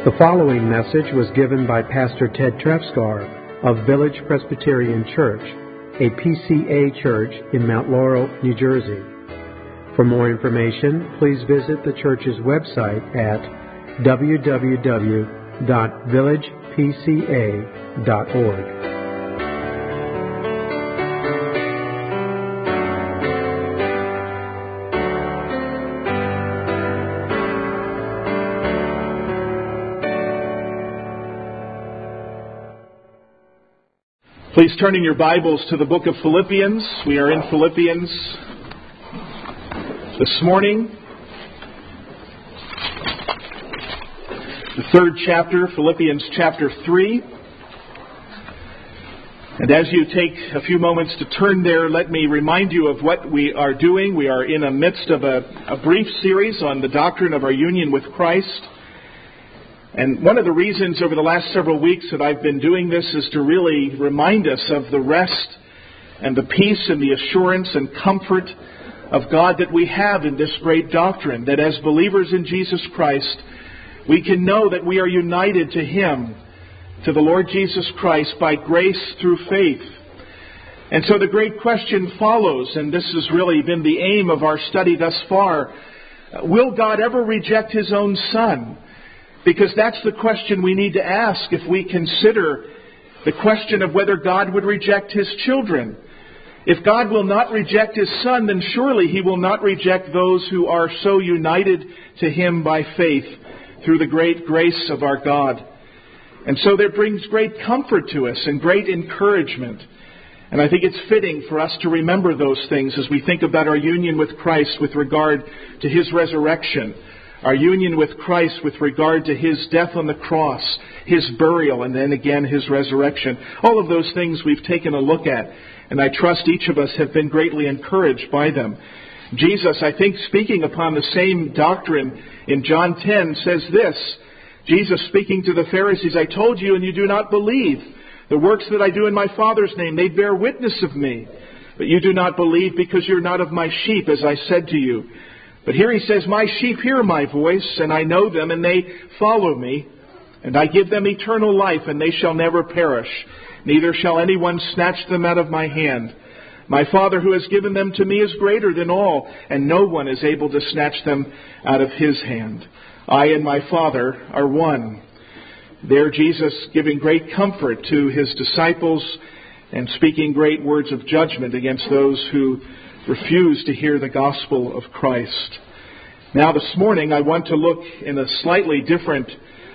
The following message was given by Pastor Ted Trefsgar of Village Presbyterian Church, a PCA church in Mount Laurel, New Jersey. For more information, please visit the church's website at www.villagepca.org. Please turn in your Bibles to the book of Philippians. We are in Philippians this morning. The third chapter, Philippians chapter 3. And as you take a few moments to turn there, let me remind you of what we are doing. We are in the midst of a brief series on the doctrine of our union with Christ. And one of the reasons over the last several weeks that I've been doing this is to really remind us of the rest and the peace and the assurance and comfort of God that we have in this great doctrine, that as believers in Jesus Christ, we can know that we are united to Him, to the Lord Jesus Christ, by grace through faith. And so the great question follows, and this has really been the aim of our study thus far: will God ever reject His own Son? Because that's the question we need to ask if we consider the question of whether God would reject His children. If God will not reject His Son, then surely He will not reject those who are so united to Him by faith through the great grace of our God. And so that brings great comfort to us and great encouragement. And I think it's fitting for us to remember those things as we think about our union with Christ with regard to His resurrection. Our union with Christ with regard to His death on the cross, His burial, and then again His resurrection. All of those things we've taken a look at, and I trust each of us have been greatly encouraged by them. Jesus, I think, speaking upon the same doctrine in John 10, says this. Jesus speaking to the Pharisees, "I told you and you do not believe. The works that I do in my Father's name, they bear witness of me. But you do not believe because you're not of my sheep, as I said to you." But here He says, "My sheep hear my voice, and I know them, and they follow me. And I give them eternal life, and they shall never perish. Neither shall anyone snatch them out of my hand. My Father who has given them to me is greater than all, and no one is able to snatch them out of His hand. I and my Father are one." There Jesus giving great comfort to His disciples and speaking great words of judgment against those who refuse to hear the gospel of Christ. Now this morning I want to look in a slightly different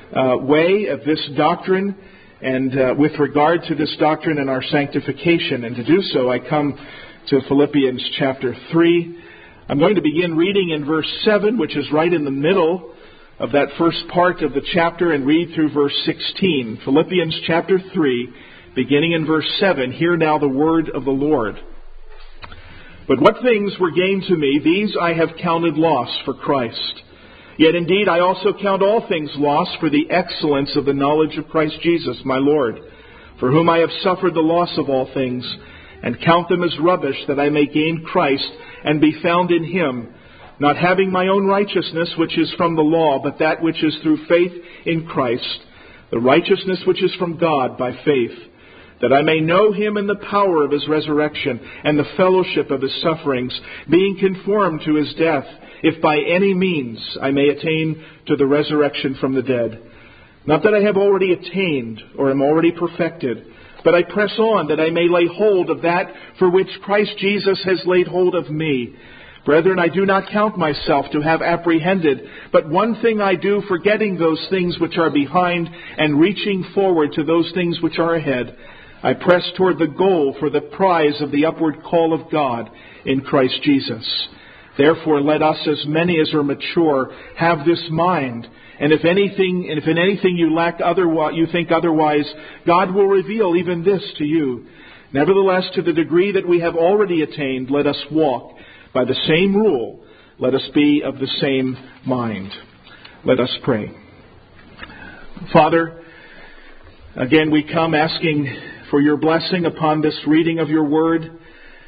way at this doctrine and with regard to this doctrine and our sanctification. And to do so I come to Philippians chapter 3. I'm going to begin reading in verse 7, which is right in the middle of that first part of the chapter, and read through verse 16. Philippians chapter 3, beginning in verse 7. Hear now the word of the Lord. "But what things were gain to me, these I have counted loss for Christ. Yet indeed I also count all things loss for the excellence of the knowledge of Christ Jesus, my Lord, for whom I have suffered the loss of all things, and count them as rubbish, that I may gain Christ and be found in Him, not having my own righteousness which is from the law, but that which is through faith in Christ, the righteousness which is from God by faith, that I may know Him in the power of His resurrection and the fellowship of His sufferings, being conformed to His death, if by any means I may attain to the resurrection from the dead. Not that I have already attained or am already perfected, but I press on that I may lay hold of that for which Christ Jesus has laid hold of me. Brethren, I do not count myself to have apprehended, but one thing I do, forgetting those things which are behind and reaching forward to those things which are ahead, I press toward the goal for the prize of the upward call of God in Christ Jesus. Therefore, let us, as many as are mature, have this mind. And if in anything you lack otherwise, you think otherwise, God will reveal even this to you. Nevertheless, to the degree that we have already attained, let us walk by the same rule. Let us be of the same mind." Let us pray. Father, again we come asking for your blessing upon this reading of your word.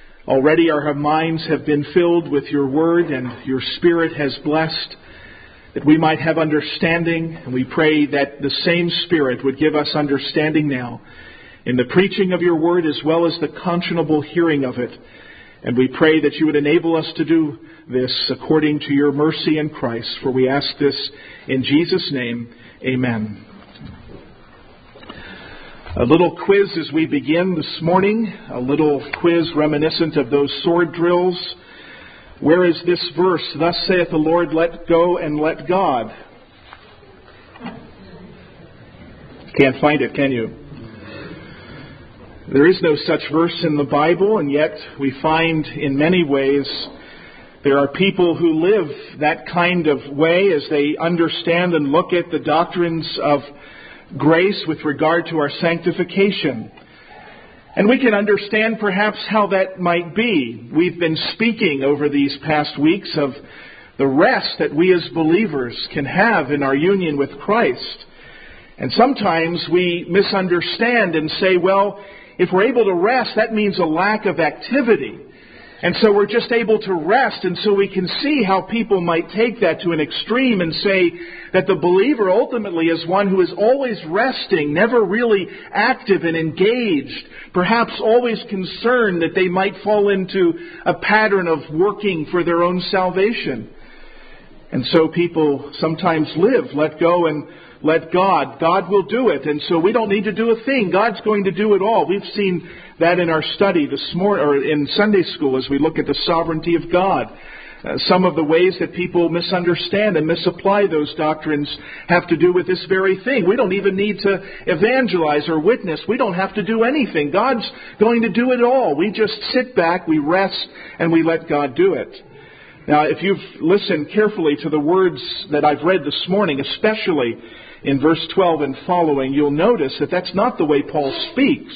Already our minds have been filled with your word, and your Spirit has blessed that we might have understanding, and we pray that the same Spirit would give us understanding now in the preaching of your word as well as the conscionable hearing of it. And we pray that you would enable us to do this according to your mercy in Christ. For we ask this in Jesus' name. Amen. A little quiz as we begin this morning. A little quiz reminiscent of those sword drills. Where is this verse? Thus saith the Lord, let go and let God. Can't find it, can you? There is no such verse in the Bible, and yet we find in many ways there are people who live that kind of way as they understand and look at the doctrines of grace with regard to our sanctification. And we can understand perhaps how that might be. We've been speaking over these past weeks of the rest that we as believers can have in our union with Christ. And sometimes we misunderstand and say, well, if we're able to rest, that means a lack of activity. And so we're just able to rest. And so we can see how people might take that to an extreme and say that the believer ultimately is one who is always resting, never really active and engaged, perhaps always concerned that they might fall into a pattern of working for their own salvation. And so people sometimes live, let go and let God. God will do it. And so we don't need to do a thing. God's going to do it all. We've seen that in our study this morning, or in Sunday school, as we look at the sovereignty of God. Some of the ways that people misunderstand and misapply those doctrines have to do with this very thing. We don't even need to evangelize or witness. We don't have to do anything. God's going to do it all. We just sit back, we rest, and we let God do it. Now, if you've listened carefully to the words that I've read this morning, especially in verse 12 and following, you'll notice that that's not the way Paul speaks.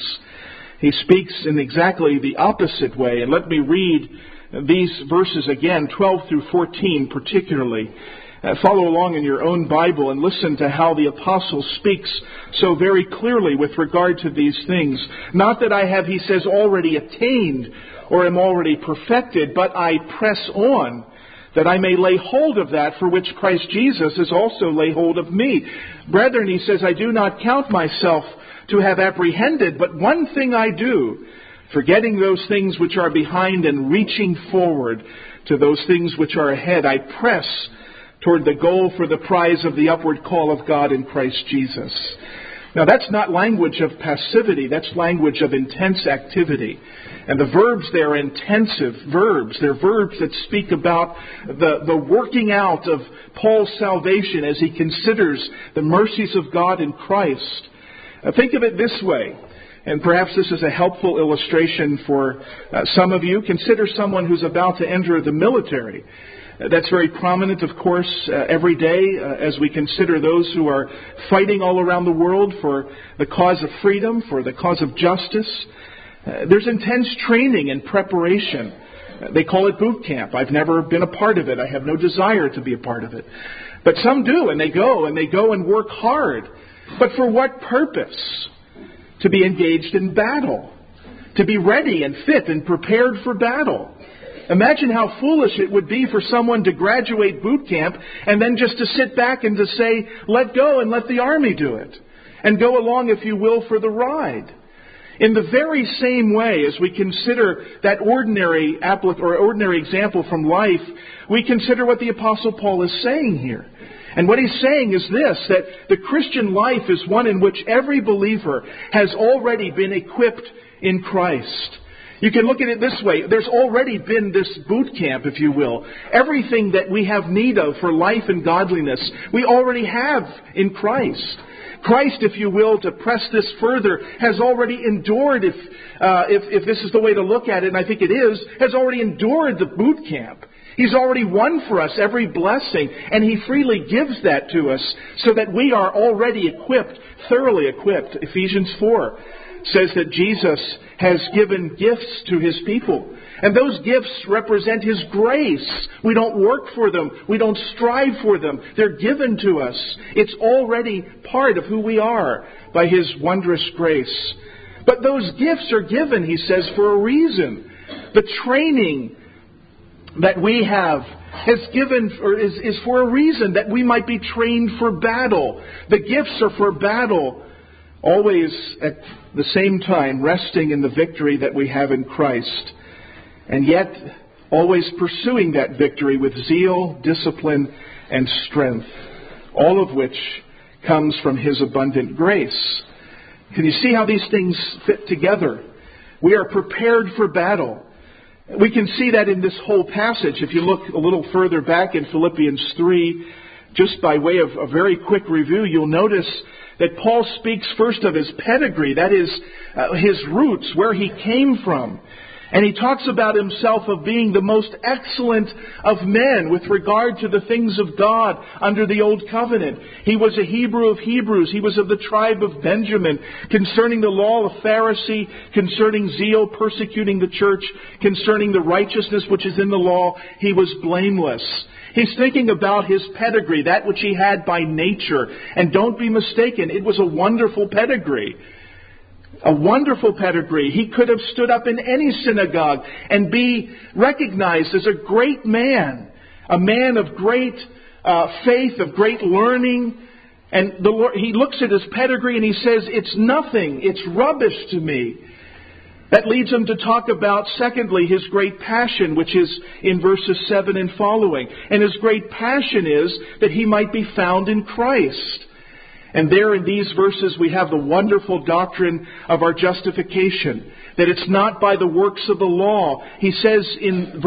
He speaks in exactly the opposite way. And let me read these verses again, 12 through 14 particularly. Follow along in your own Bible and listen to how the apostle speaks so very clearly with regard to these things. Not that I have, he says, already attained or am already perfected, but I press on, that I may lay hold of that for which Christ Jesus has also laid hold of me. Brethren, he says, I do not count myself to have apprehended, but one thing I do, forgetting those things which are behind and reaching forward to those things which are ahead, I press toward the goal for the prize of the upward call of God in Christ Jesus. Now that's not language of passivity, that's language of intense activity. And the verbs there are intensive verbs. They're verbs that speak about the working out of Paul's salvation as he considers the mercies of God in Christ. Think of it this way, and perhaps this is a helpful illustration for some of you. Consider someone who's about to enter the military. That's very prominent, of course, every day as we consider those who are fighting all around the world for the cause of freedom, for the cause of justice. There's intense training and preparation. They call it boot camp. I've never been a part of it. I have no desire to be a part of it. But some do, and they go and work hard. But for what purpose? To be engaged in battle. To be ready and fit and prepared for battle. Imagine how foolish it would be for someone to graduate boot camp and then just to sit back and to say, let go and let the army do it. And go along, if you will, for the ride. In the very same way as we consider that ordinary example from life, we consider what the Apostle Paul is saying here. And what he's saying is this, that the Christian life is one in which every believer has already been equipped in Christ. You can look at it this way. There's already been this boot camp, if you will. Everything that we have need of for life and godliness, we already have in Christ. Christ, if you will, to press this further, has already endured, if this is the way to look at it, and I think it is, has already endured the boot camp. He's already won for us every blessing, and He freely gives that to us so that we are already equipped, thoroughly equipped. Ephesians 4 says that Jesus has given gifts to His people. And those gifts represent His grace. We don't work for them. We don't strive for them. They're given to us. It's already part of who we are by His wondrous grace. But those gifts are given, he says, for a reason. The training that we have has given, or is for a reason, that we might be trained for battle. The gifts are for battle, always at the same time resting in the victory that we have in Christ, and yet always pursuing that victory with zeal, discipline, and strength, all of which comes from His abundant grace. Can you see how these things fit together? We are prepared for battle. We can see that in this whole passage. If you look a little further back in Philippians 3, just by way of a very quick review, you'll notice that Paul speaks first of his pedigree, that is, his roots, where he came from. And he talks about himself of being the most excellent of men with regard to the things of God under the Old Covenant. He was a Hebrew of Hebrews. He was of the tribe of Benjamin. Concerning the law, a Pharisee. Concerning zeal, persecuting the church. Concerning the righteousness which is in the law, he was blameless. He's thinking about his pedigree, that which he had by nature. And don't be mistaken, it was a wonderful pedigree. A wonderful pedigree. He could have stood up in any synagogue and be recognized as a great man. A man of great faith, of great learning. And the Lord, he looks at his pedigree and he says, it's nothing. It's rubbish to me. That leads him to talk about, secondly, his great passion, which is in verses 7 and following. And his great passion is that he might be found in Christ. And there in these verses we have the wonderful doctrine of our justification. That it's not by the works of the law. He says in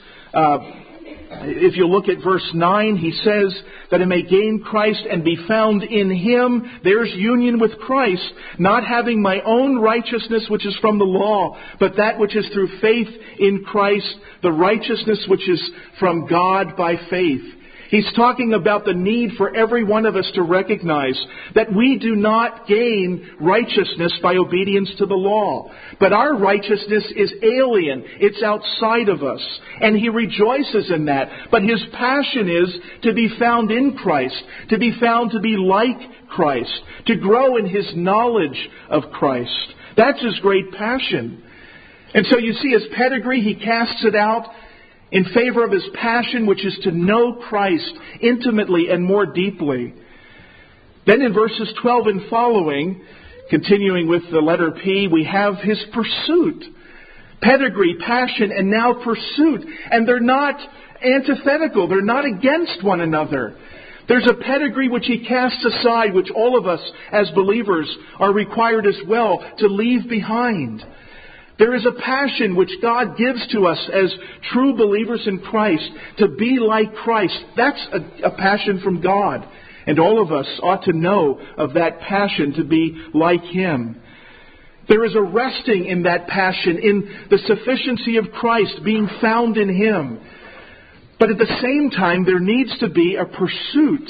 if you look at verse 9, he says that I may gain Christ and be found in Him. There's union with Christ, not having my own righteousness which is from the law, but that which is through faith in Christ, the righteousness which is from God by faith. He's talking about the need for every one of us to recognize that we do not gain righteousness by obedience to the law. But our righteousness is alien. It's outside of us. And He rejoices in that. But His passion is to be found in Christ, to be found to be like Christ, to grow in His knowledge of Christ. That's His great passion. And so you see His pedigree, He casts it out in favor of His passion, which is to know Christ intimately and more deeply. Then in verses 12 and following, continuing with the letter P, we have His pursuit. Pedigree, passion, and now pursuit. And they're not antithetical. They're not against one another. There's a pedigree which He casts aside, which all of us as believers are required as well to leave behind. There is a passion which God gives to us as true believers in Christ to be like Christ. That's a passion from God. And all of us ought to know of that passion to be like Him. There is a resting in that passion, in the sufficiency of Christ, being found in Him. But at the same time, there needs to be a pursuit,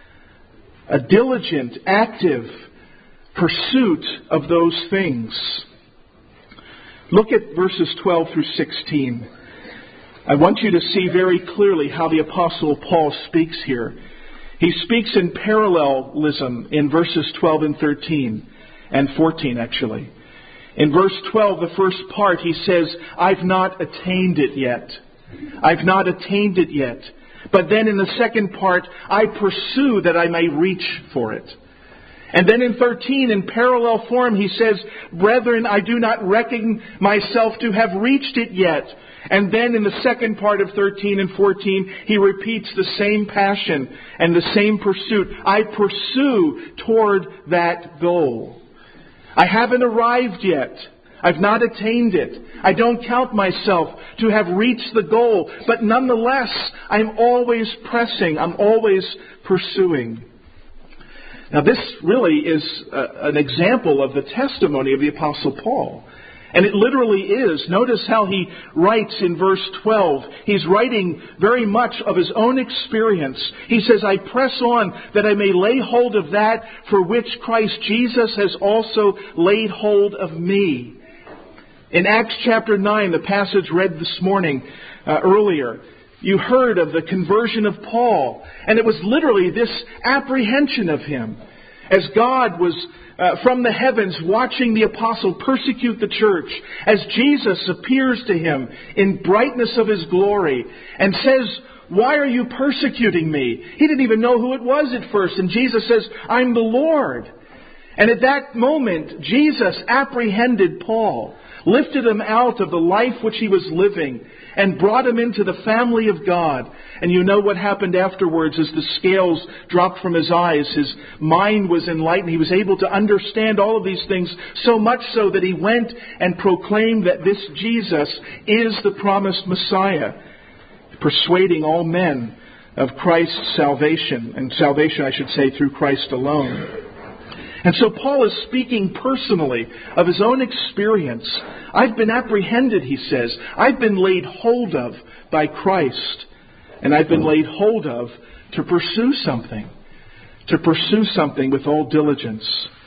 a diligent, active pursuit of those things. Look at verses 12 through 16. I want you to see very clearly how the Apostle Paul speaks here. He speaks in parallelism in verses 12 and 13, and 14 actually. In verse 12, the first part, he says, I've not attained it yet. I've not attained it yet. But then in the second part, I pursue that I may reach for it. And then in 13, in parallel form, he says, Brethren, I do not reckon myself to have reached it yet. And then in the second part of 13 and 14, he repeats the same passion and the same pursuit. I pursue toward that goal. I haven't arrived yet. I've not attained it. I don't count myself to have reached the goal. But nonetheless, I'm always pressing. I'm always pursuing. Now this really is an example of the testimony of the Apostle Paul. And it literally is. Notice how he writes in verse 12. He's writing very much of his own experience. He says, I press on that I may lay hold of that for which Christ Jesus has also laid hold of me. In Acts chapter 9, the passage read this morning earlier, you heard of the conversion of Paul. And it was literally this apprehension of him. as God was from the heavens watching the apostle persecute the church, as Jesus appears to him in brightness of his glory and says, "Why are you persecuting me?" He didn't even know who it was at first. And Jesus says, "I'm the Lord." And at that moment, Jesus apprehended Paul, lifted him out of the life which he was living, and brought him into the family of God. And you know what happened afterwards as the scales dropped from his eyes. His mind was enlightened. He was able to understand all of these things, so much so that he went and proclaimed that this Jesus is the promised Messiah, persuading all men of Christ's salvation, and salvation, I should say, through Christ alone. And so Paul is speaking personally of his own experience. I've been apprehended, he says. I've been laid hold of by Christ. And I've been laid hold of to pursue something. To pursue something with all diligence.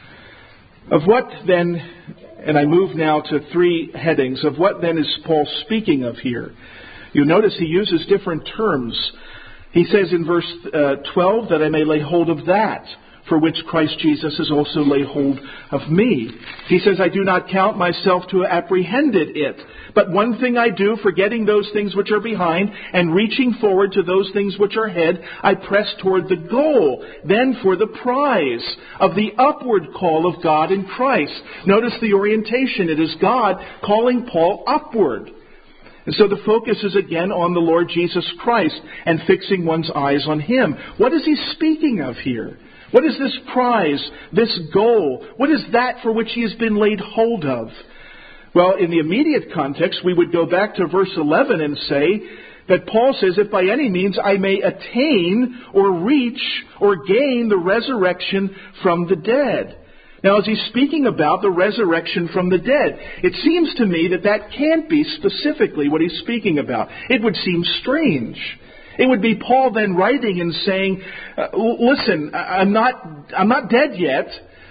Of what then, and I move now to 3 headings, of what then is Paul speaking of here? You notice he uses different terms. He says in verse 12 that I may lay hold of that, for which Christ Jesus has also laid hold of me. He says, I do not count myself to have apprehended it. But one thing I do, forgetting those things which are behind, and reaching forward to those things which are ahead, I press toward the goal, then for the prize of the upward call of God in Christ. Notice the orientation. It is God calling Paul upward. And so the focus is again on the Lord Jesus Christ and fixing one's eyes on Him. What is he speaking of here? What is this prize, this goal? What is that for which he has been laid hold of? Well, in the immediate context, we would go back to verse 11 and say that Paul says, if by any means I may attain or reach or gain the resurrection from the dead. Now, as he's speaking about the resurrection from the dead, it seems to me that that can't be specifically what he's speaking about. It would seem strange. It would be Paul then writing and saying, listen, I'm not dead yet,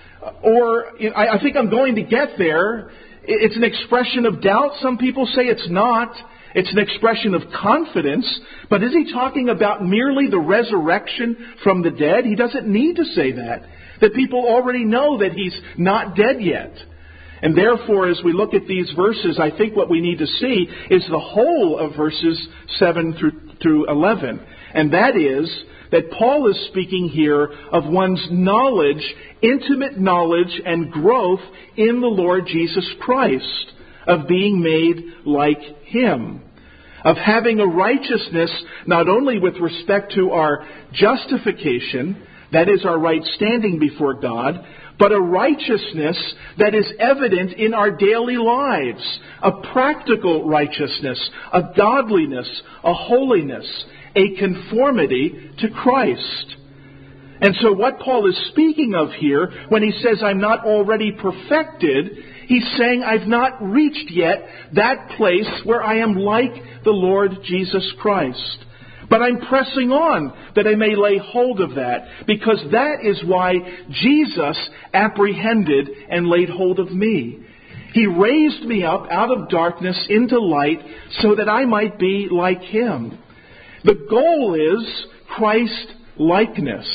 or I think I'm going to get there. It's an expression of doubt. Some people say it's not. It's an expression of confidence. But is he talking about merely the resurrection from the dead? He doesn't need to say that. That people already know that he's not dead yet. And therefore, as we look at these verses, I think what we need to see is the whole of verses 7 through 11. And that is that Paul is speaking here of one's knowledge, intimate knowledge and growth in the Lord Jesus Christ, of being made like Him, of having a righteousness not only with respect to our justification, that is our right standing before God, but a righteousness that is evident in our daily lives, a practical righteousness, a godliness, a holiness, a conformity to Christ. And so what Paul is speaking of here, when he says, I'm not already perfected, he's saying, I've not reached yet that place where I am like the Lord Jesus Christ. But I'm pressing on that I may lay hold of that, because that is why Jesus apprehended and laid hold of me. He raised me up out of darkness into light so that I might be like Him. The goal is Christ-likeness.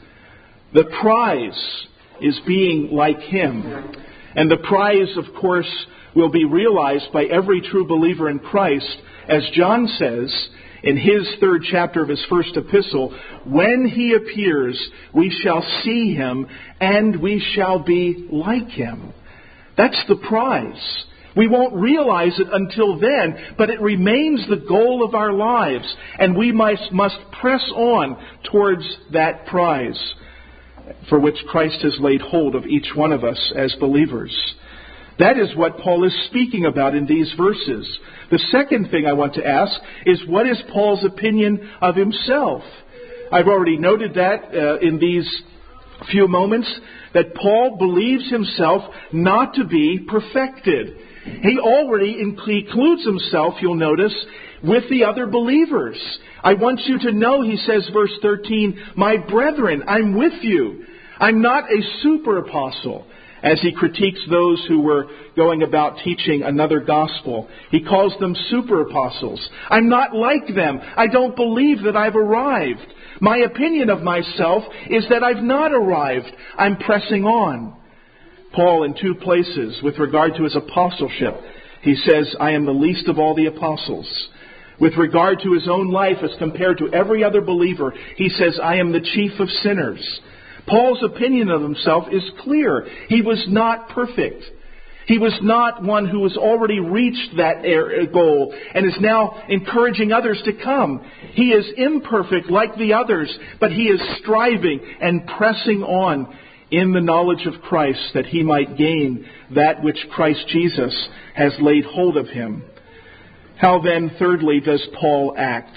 The prize is being like Him. And the prize, of course, will be realized by every true believer in Christ, as John says in his 3rd chapter of his first epistle, when He appears, we shall see Him and we shall be like Him. That's the prize. We won't realize it until then, but it remains the goal of our lives, and we must press on towards that prize for which Christ has laid hold of each one of us as believers. That is what Paul is speaking about in these verses. The second thing I want to ask is, what is Paul's opinion of himself? I've already noted that in these few moments, that Paul believes himself not to be perfected. He already includes himself, you'll notice, with the other believers. I want you to know, he says, verse 13, my brethren, I'm with you. I'm not a super apostle. as he critiques those who were going about teaching another gospel. He calls them super apostles. I'm not like them. I don't believe that I've arrived. My opinion of myself is that I've not arrived. I'm pressing on. Paul, in 2 places, with regard to his apostleship, he says, I am the least of all the apostles. With regard to his own life as compared to every other believer, he says, I am the chief of sinners. Paul's opinion of himself is clear. He was not perfect. He was not one who has already reached that goal and is now encouraging others to come. He is imperfect like the others, but he is striving and pressing on in the knowledge of Christ, that he might gain that which Christ Jesus has laid hold of him. How then, thirdly, does Paul act?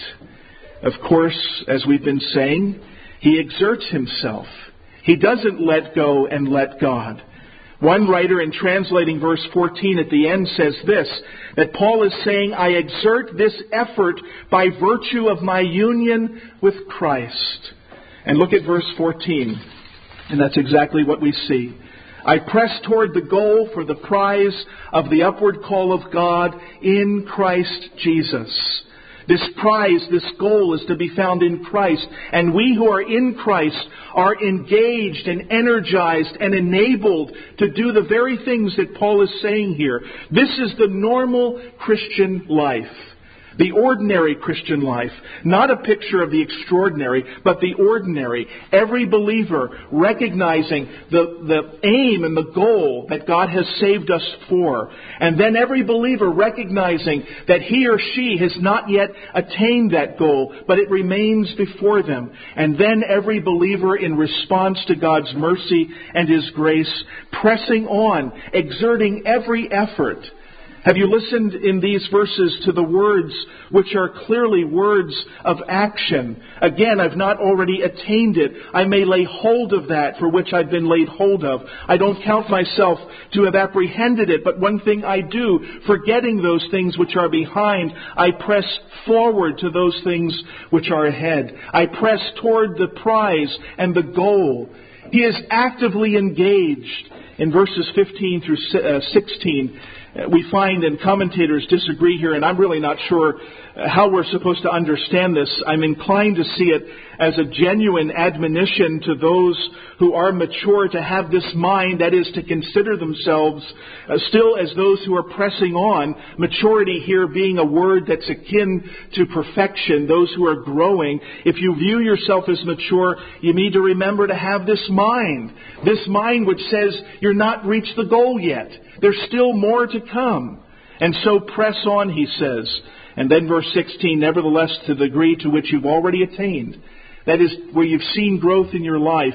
Of course, as we've been saying, he exerts himself. He doesn't let go and let God. One writer, in translating verse 14 at the end, says this, that Paul is saying, I exert this effort by virtue of my union with Christ. And look at verse 14. And that's exactly what we see. I press toward the goal for the prize of the upward call of God in Christ Jesus. This prize, this goal is to be found in Christ. And we who are in Christ are engaged and energized and enabled to do the very things that Paul is saying here. This is the normal Christian life. The ordinary Christian life, not a picture of the extraordinary, but the ordinary. Every believer recognizing the aim and the goal that God has saved us for. And then every believer recognizing that he or she has not yet attained that goal, but it remains before them. And then every believer, in response to God's mercy and His grace, pressing on, exerting every effort. Have you listened in these verses to the words which are clearly words of action? Again, I've not already attained it. I may lay hold of that for which I've been laid hold of. I don't count myself to have apprehended it, but one thing I do, forgetting those things which are behind, I press forward to those things which are ahead. I press toward the prize and the goal. He is actively engaged. In verses 15 through 16, we find, and commentators disagree here, and I'm really not sure how we're supposed to understand this. I'm inclined to see it as a genuine admonition to those who are mature to have this mind, that is, to consider themselves still as those who are pressing on. Maturity here being a word that's akin to perfection, those who are growing. If you view yourself as mature, you need to remember to have this mind which says you're not reached the goal yet. There's still more to come. And so press on, he says. And then verse 16, nevertheless, to the degree to which you've already attained, that is, where you've seen growth in your life,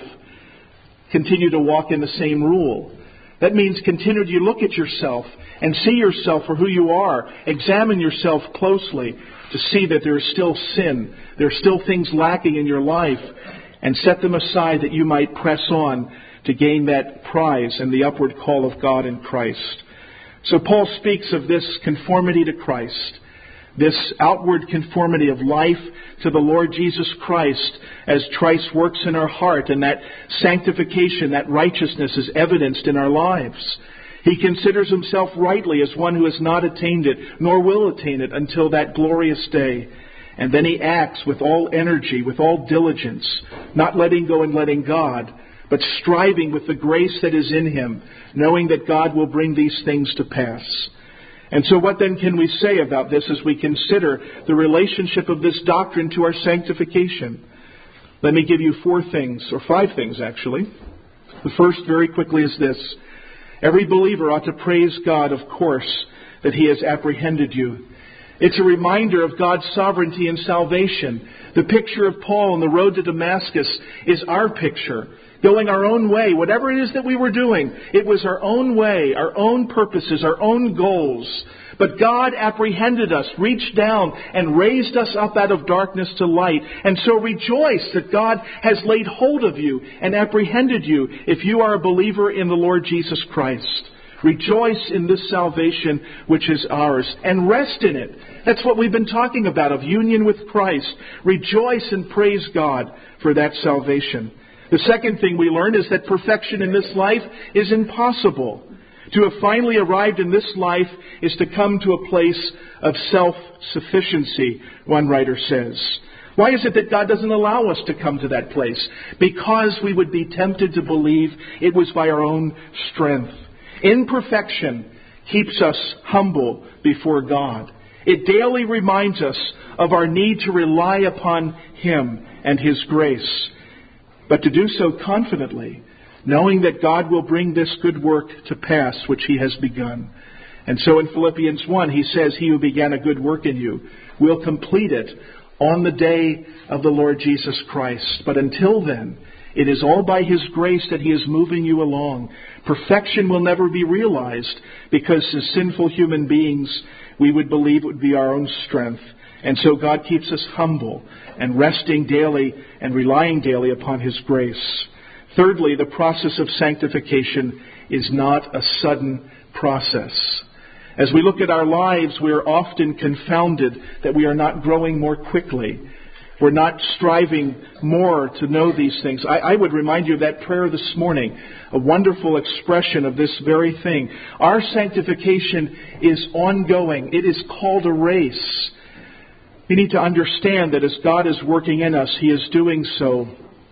continue to walk in the same rule. That means continue to look at yourself and see yourself for who you are. Examine yourself closely to see that there is still sin. There are still things lacking in your life. And set them aside that you might press on to gain that prize and the upward call of God in Christ. So Paul speaks of this conformity to Christ, this outward conformity of life to the Lord Jesus Christ as Christ works in our heart, and that sanctification, that righteousness is evidenced in our lives. He considers himself rightly as one who has not attained it, nor will attain it until that glorious day. And then he acts with all energy, with all diligence, not letting go and letting God, but striving with the grace that is in him, knowing that God will bring these things to pass. And so what then can we say about this as we consider the relationship of this doctrine to our sanctification? Let me give you 4 things, or 5 things actually. The first, very quickly, is this. Every believer ought to praise God, of course, that He has apprehended you. It's a reminder of God's sovereignty and salvation. The picture of Paul on the road to Damascus is our picture. Going our own way, whatever it is that we were doing, it was our own way, our own purposes, our own goals. But God apprehended us, reached down, and raised us up out of darkness to light. And so rejoice that God has laid hold of you and apprehended you if you are a believer in the Lord Jesus Christ. Rejoice in this salvation which is ours, and rest in it. That's what we've been talking about, of union with Christ. Rejoice and praise God for that salvation. The second thing we learn is that perfection in this life is impossible. To have finally arrived in this life is to come to a place of self-sufficiency, one writer says. Why is it that God doesn't allow us to come to that place? Because we would be tempted to believe it was by our own strength. Imperfection keeps us humble before God. It daily reminds us of our need to rely upon Him and His grace, but to do so confidently, knowing that God will bring this good work to pass which He has begun. And so in Philippians 1, he says, He who began a good work in you will complete it on the day of the Lord Jesus Christ. But until then, it is all by His grace that He is moving you along. Perfection will never be realized because as sinful human beings, we would believe it would be our own strength. And so God keeps us humble and resting daily and relying daily upon His grace. Thirdly, the process of sanctification is not a sudden process. As we look at our lives, we are often confounded that we are not growing more quickly. We're not striving more to know these things. I would remind you of that prayer this morning, a wonderful expression of this very thing. Our sanctification is ongoing. It is called a race. We need to understand that as God is working in us, He is doing so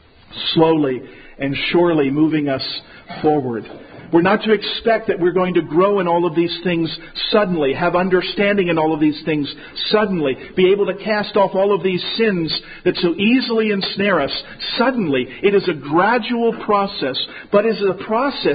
slowly and surely, moving us forward. We're not to expect that we're going to grow in all of these things suddenly, have understanding in all of these things suddenly, be able to cast off all of these sins that so easily ensnare us suddenly. It is a gradual process, but it is a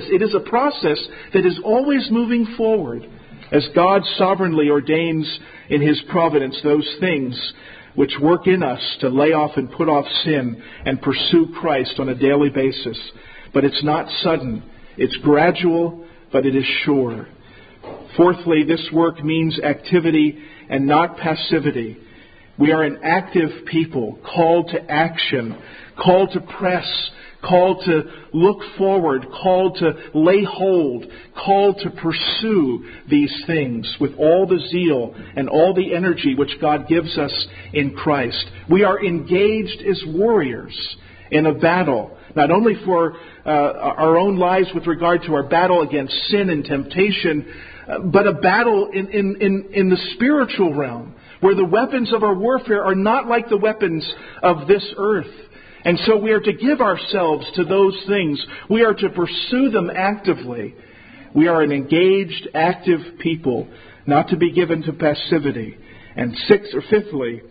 process that is always moving forward as God sovereignly ordains in His providence those things which work in us to lay off and put off sin and pursue Christ on a daily basis. But it's not sudden. It's gradual, but it is sure. Fourthly, this work means activity and not passivity. We are an active people, called to action, called to press, called to look forward, called to lay hold, called to pursue these things with all the zeal and all the energy which God gives us in Christ. We are engaged as warriors in a battle, not only for our own lives with regard to our battle against sin and temptation, but a battle in the spiritual realm, where the weapons of our warfare are not like the weapons of this earth. And so we are to give ourselves to those things. We are to pursue them actively. We are an engaged, active people, not to be given to passivity. And fifthly,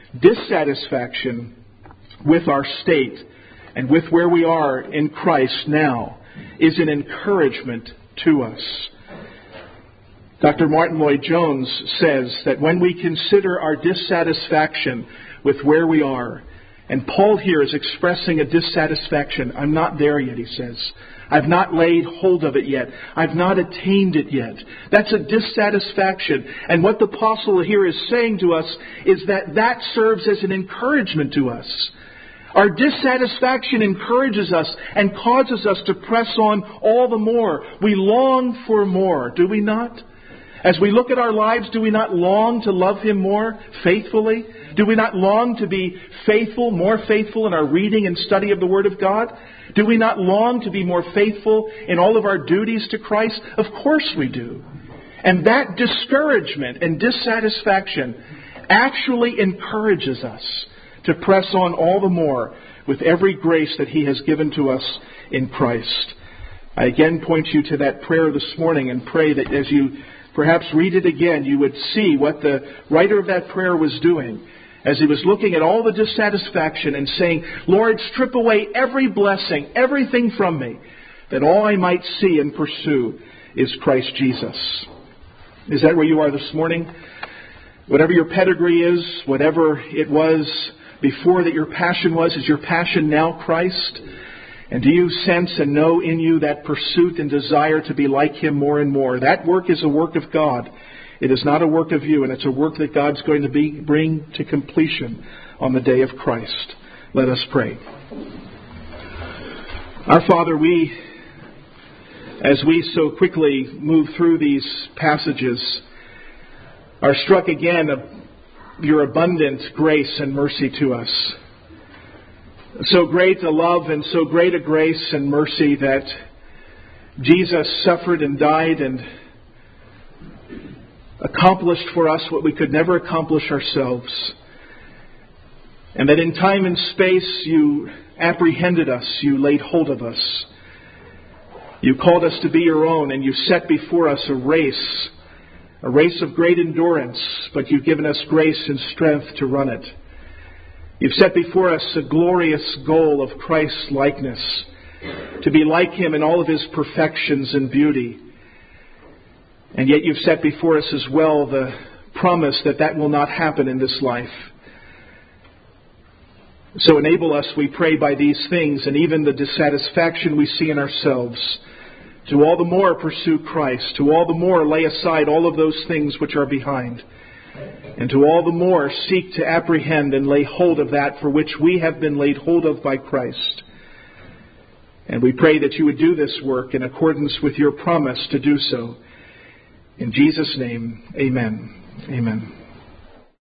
dissatisfaction with our state and with where we are in Christ now is an encouragement to us. Dr. Martin Lloyd-Jones says that when we consider our dissatisfaction with where we are, and Paul here is expressing a dissatisfaction. I'm not there yet, he says. I've not laid hold of it yet. I've not attained it yet. That's a dissatisfaction. And what the apostle here is saying to us is that serves as an encouragement to us. Our dissatisfaction encourages us and causes us to press on all the more. We long for more, do we not? As we look at our lives, do we not long to love Him more faithfully? Do we not long to be faithful, more faithful in our reading and study of the Word of God? Do we not long to be more faithful in all of our duties to Christ? Of course we do. And that discouragement and dissatisfaction actually encourages us to press on all the more with every grace that He has given to us in Christ. I again point you to that prayer this morning and pray that as you perhaps read it again, you would see what the writer of that prayer was doing as he was looking at all the dissatisfaction and saying, Lord, strip away every blessing, everything from me, that all I might see and pursue is Christ Jesus. Is that where you are this morning? Whatever your pedigree is, whatever it was before that your passion was, is your passion now Christ? And do you sense and know in you that pursuit and desire to be like Him more and more? That work is a work of God. It is not a work of you, and it's a work that God's going to bring to completion on the day of Christ. Let us pray. Our Father, as we so quickly move through these passages, are struck again of your abundant grace and mercy to us. So great a love and so great a grace and mercy that Jesus suffered and died and accomplished for us what we could never accomplish ourselves. And that in time and space you apprehended us, you laid hold of us. You called us to be your own, and you set before us a race of great endurance, but you've given us grace and strength to run it. You've set before us a glorious goal of Christ's likeness, to be like Him in all of His perfections and beauty. And yet you've set before us as well the promise that that will not happen in this life. So enable us, we pray, by these things and even the dissatisfaction we see in ourselves, to all the more pursue Christ, to all the more lay aside all of those things which are behind, and to all the more seek to apprehend and lay hold of that for which we have been laid hold of by Christ. And we pray that you would do this work in accordance with your promise to do so. In Jesus' name, amen. Amen.